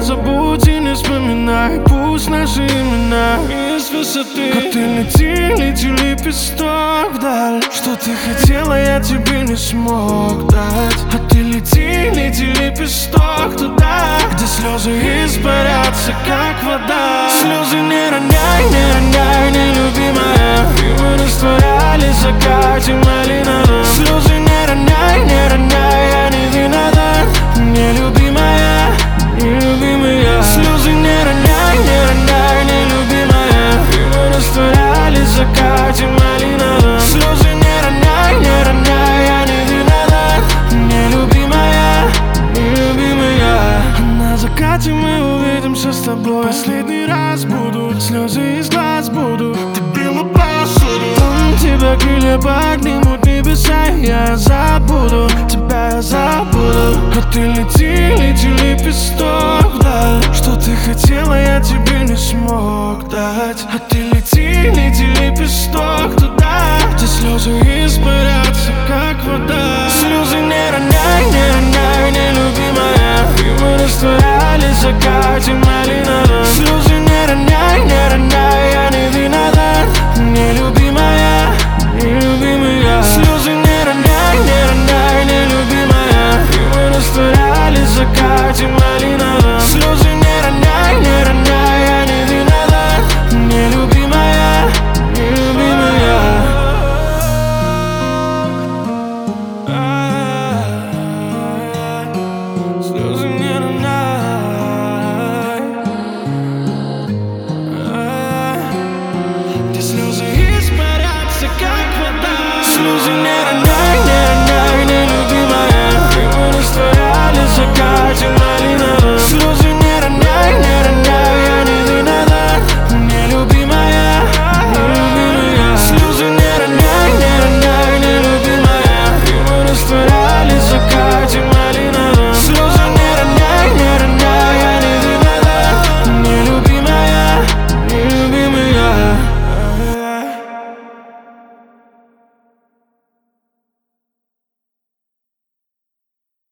забудь и не вспоминай. Пусть наши имена из высоты. А ты лети, лети, лепесток вдаль. Что ты хотела, я тебе не смог дать. А ты лети, лети, лепесток туда, где слезы испарятся, как вода. Слезы не роняй, нелюбимая. И мы растворялись в закате малиновом. Слезы не роняй, я не виноват. Нелюбимая, нелюбимая. Слезы не роняй, нелюбимая. И мы растворялись в закате малиновом. Слезы не роняй, я не виноват. Нелюбимая, нелюбимая. На закате мы увидимся с тобой. Последний раз будут слезы из глаз, буду тебе улыбаться. Тебя крылья поднимут небеса, я забуду, тебя я забуду. А ты лети, лети, лепесток вдаль. Что ты хотела, я тебе не смог дать. А ты лети, лети, лепесток туда, где слезы испарятся, как вода. Слезы не роняй, нелюбимая. И мы растворялись в закате малина.